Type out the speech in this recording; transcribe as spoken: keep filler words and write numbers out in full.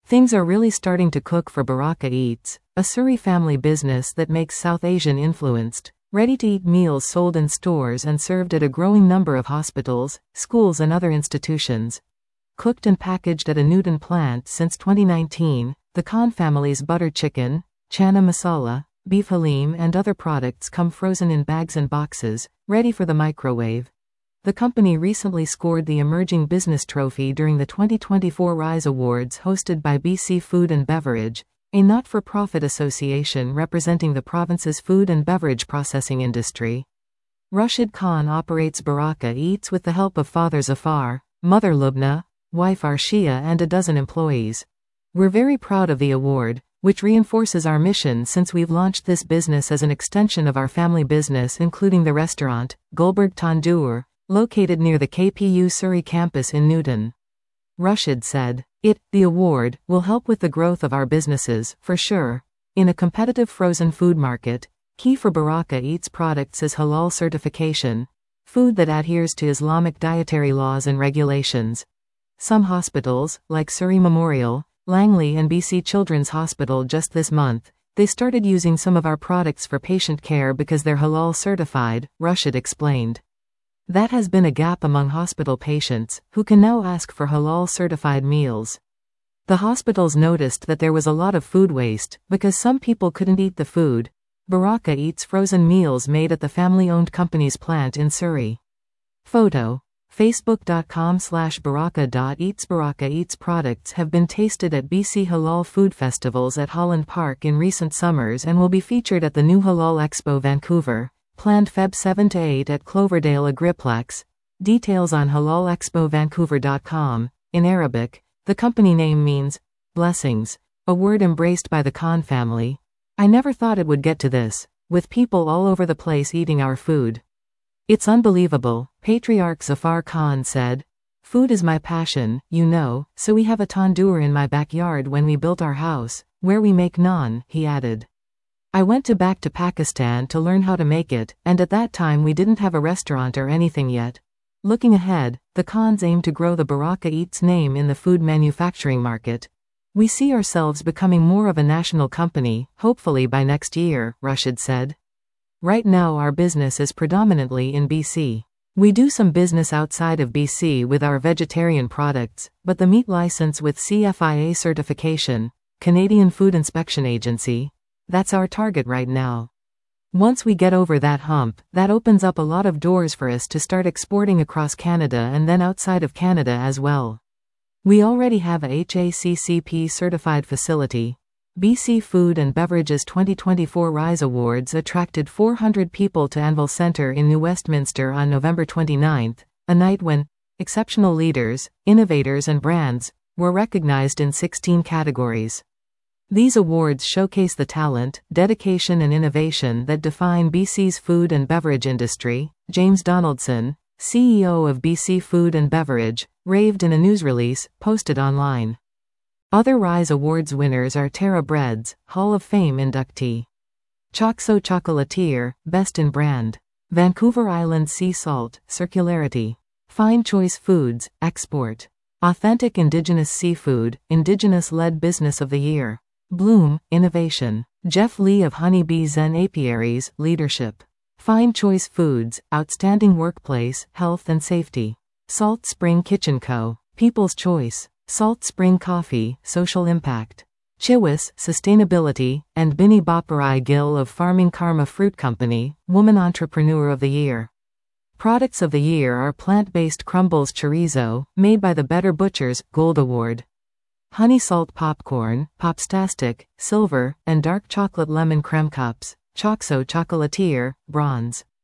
Things are really starting to cook for Baraka Eats, a Surrey family business that makes South Asian-influenced, ready-to-eat meals sold in stores and served at a growing number of hospitals, schools and other institutions. Cooked and packaged at a Newton plant since twenty nineteen, the Khan family's butter chicken, chana masala, beef halim and other products come frozen in bags and boxes, ready for the microwave. The company recently scored the Emerging Business Trophy during the twenty twenty-four Rise Awards hosted by B C Food and Beverage, a not-for-profit association representing the province's food and beverage processing industry. Rashid Khan operates Baraka Eats with the help of father Zafar, mother Lubna, wife Arshia and a dozen employees. We're very proud of the award, which reinforces our mission since we've launched this business as an extension of our family business, including the restaurant, Gulberg Tandoor, located near the K P U Surrey campus in Newton. Rashid said, It, the award, will help with the growth of our businesses, for sure. In a competitive frozen food market, key for Baraka Eats products is halal certification, food that adheres to Islamic dietary laws and regulations. Some hospitals, like Surrey Memorial, Langley and B C Children's Hospital just this month, they started using some of our products for patient care because they're halal certified, Rashid explained. That has been a gap among hospital patients, who can now ask for halal-certified meals. The hospitals noticed that there was a lot of food waste, because some people couldn't eat the food. Baraka Eats frozen meals made at the family-owned company's plant in Surrey. Photo. Facebook.com slash Baraka.Eats. Baraka Eats products have been tasted at B C Halal food festivals at Holland Park in recent summers and will be featured at the new Halal Expo Vancouver, planned February seventh to eighth at Cloverdale Agriplex. Details on halal expo vancouver dot com. In Arabic, the company name means blessings, a word embraced by the Khan family. I never thought it would get to this, with people all over the place eating our food. It's unbelievable, Patriarch Zafar Khan said. Food is my passion, you know, so we have a tandoor in my backyard when we built our house, where we make naan, he added. I went to back to Pakistan to learn how to make it, and at that time we didn't have a restaurant or anything yet. Looking ahead, the Khans aim to grow the Baraka Eats name in the food manufacturing market. We see ourselves becoming more of a national company, hopefully by next year, Rashid said. Right now our business is predominantly in B C. We do some business outside of B C with our vegetarian products, but the meat license with C F I A certification, Canadian Food Inspection Agency, that's our target right now. Once we get over that hump, that opens up a lot of doors for us to start exporting across Canada and then outside of Canada as well. We already have a H A C C P certified facility. B C Food and Beverage's twenty twenty-four Rise Awards attracted four hundred people to Anvil Centre in New Westminster on November twenty-ninth, a night when exceptional leaders, innovators and brands were recognized in sixteen categories. These awards showcase the talent, dedication and innovation that define B C's food and beverage industry. James Donaldson, C E O of B C Food and Beverage, raved in a news release posted online. Other Rise Awards winners are Terra Breads, Hall of Fame inductee. Choxo Chocolatier, Best in Brand. Vancouver Island Sea Salt, Circularity. Fine Choice Foods, Export. Authentic Indigenous Seafood, Indigenous-led Business of the Year. Bloom, Innovation. Jeff Lee of Honeybees and Apiaries, Leadership. Fine Choice Foods, Outstanding Workplace, Health and Safety. Salt Spring Kitchen Co., People's Choice. Salt Spring Coffee, Social Impact. Chiwis, Sustainability, and Binny Baparai Gill of Farming Karma Fruit Company, Woman Entrepreneur of the Year. Products of the Year are plant-based crumbles chorizo, made by the Better Butchers, Gold Award. Honey Salt Popcorn, Popstastic, Silver, and Dark Chocolate Lemon Creme Cups, Choxo Chocolatier, Bronze.